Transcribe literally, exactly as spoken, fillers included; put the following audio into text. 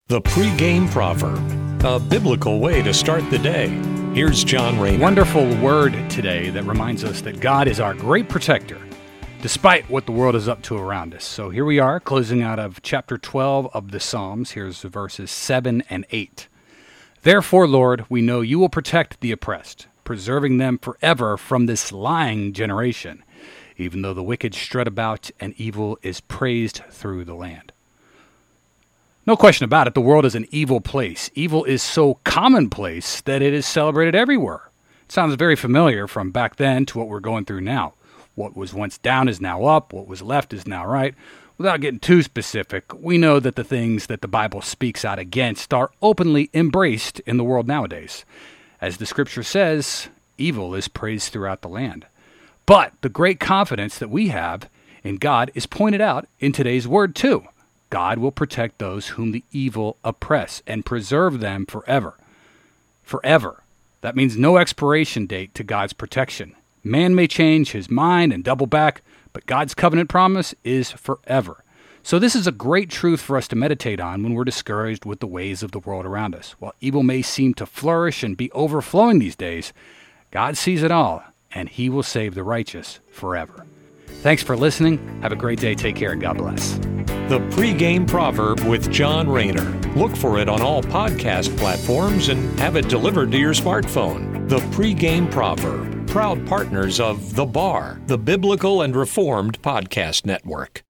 The pregame proverb, a biblical way to start the day. Here's John Rayner. Wonderful word today that reminds us that God is our great protector, despite what the world is up to around us. So here we are, closing out of chapter twelve of the Psalms. Here's verses seven and eight. Therefore, Lord, we know you will protect the oppressed, preserving them forever from this lying generation, even though the wicked strut about and evil is praised through the land. No question about it, the world is an evil place. Evil is so commonplace that it is celebrated everywhere. It sounds very familiar from back then to what we're going through now. What was once down is now up. What was left is now right. Without getting too specific, we know that the things that the Bible speaks out against are openly embraced in the world nowadays. As the scripture says, evil is praised throughout the land. But the great confidence that we have in God is pointed out in today's word too. God will protect those whom the evil oppress and preserve them forever. Forever. That means no expiration date to God's protection. Man may change his mind and double back, but God's covenant promise is forever. So this is a great truth for us to meditate on when we're discouraged with the ways of the world around us. While evil may seem to flourish and be overflowing these days, God sees it all, and he will save the righteous forever. Thanks for listening. Have a great day. Take care, and God bless. The pregame proverb with John Rayner. Look for it on all podcast platforms and have it delivered to your smartphone. The pregame proverb. Proud partners of The Bar, the Biblical and Reformed Podcast Network.